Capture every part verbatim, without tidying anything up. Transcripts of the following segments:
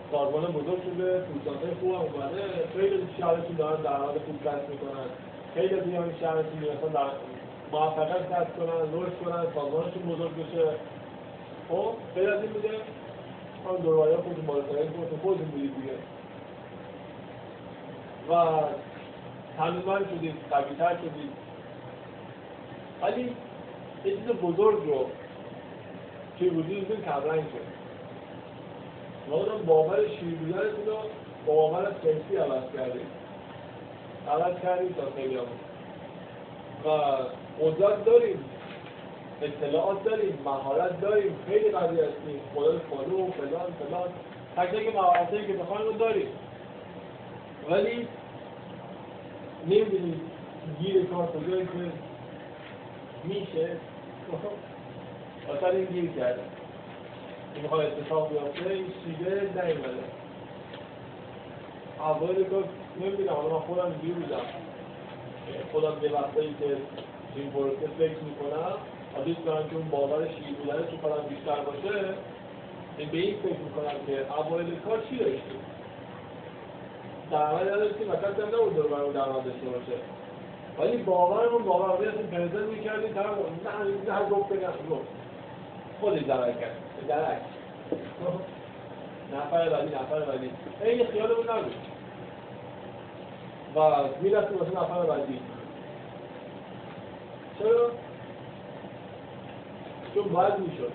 سازمان بزرگ شده، پولسازهای خوب هم اومده، خیلی از شهرشون دارن درآمد خوب کسب میکنن، خیلی از این شهرشون میرسن در موفقیت کسب کنن، رشد کنن، سازمانشون بزرگ بشه. خب خیلی از این میگه هم دوربرای خودتون بالاترین خودتون خودتون بودید دیگه و تنظیم‌مند شدید، قوی‌تر شدید. ولی یه چیز بزرگ رو توی وجودتون کمرنگ شد. و اونم باور شیربودنتون رو با باور سنسی عوض کردید. عوض کردید تا خیلی همون. و قدرت داریم، اطلاعات داریم، مهارت داریم، خیلی قوی هستیم، خدای فالو، فلان، فلان، تک تک مهارتایی که بخوایم رو داریم. ولی نمیدونید گیر کار کجایی که میشه اصلا این گیر کرده این میخواه اتفاق بیافته این شیده نیومده اولی که نمیدونم حالا من خودم گیر بودم خودم یه وقتایی که این پروسه فکر میکنم و دوست دارم که اون باور شیر بودنه تو خودم بیشتر باشه به این فکر میکنم که اولی کار چی داشتیم درآمد نداشتیم و کسی هم نبود دور برمون درآمد داشته باشه ولی باورمون باور بودی اصلا پرزنت میکردیم طرف نه نه گفت بگم گفت خودش درک کرد درک نفر بعدی نفر بعدی این خیالمون نبود و میرفتیم واسه نفر بعدی چرا؟ چون باید میشد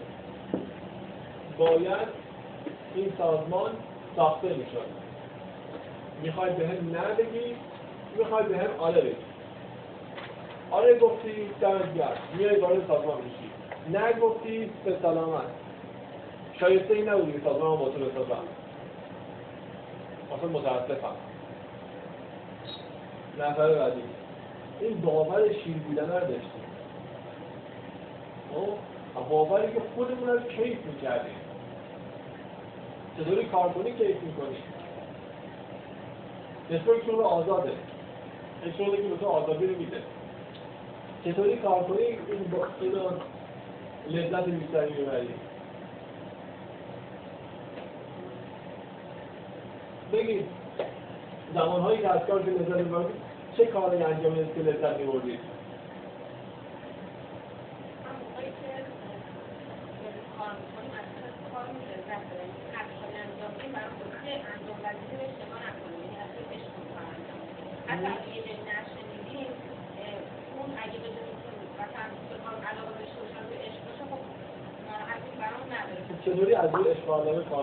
باید این سازمان ساخته میشد میخوای به هم نه بگی میخوای به هم آره بگی آره گفتی دمت گرم میای وارد سازمان میشی نه گفتی به سلامت شایسته این نبودی که سازمان با تو بسازم اصلا متاسفم نفر بعدی این باور شیر بودن رو داشتیم و باوری که خودمون رو کیف میکردیم چطوری کار کنی کیف میکنی نسبت شغل آزاده این شغلی که به تو آزادی رو میده چطوری کار کنی این با اینو لذت بیشتری میبری بگید زمانهایی که از کار که لذت میبردید چه کاری انجام میدید که لذت میبردید حتی اگه یه جایی نشنیدیم اون اگه بدونیم که مثلا بخوام علاقه داشته باشم به عشق باشه خب ناراحتی برام نداره چطوری از روی عشق و علاقه کار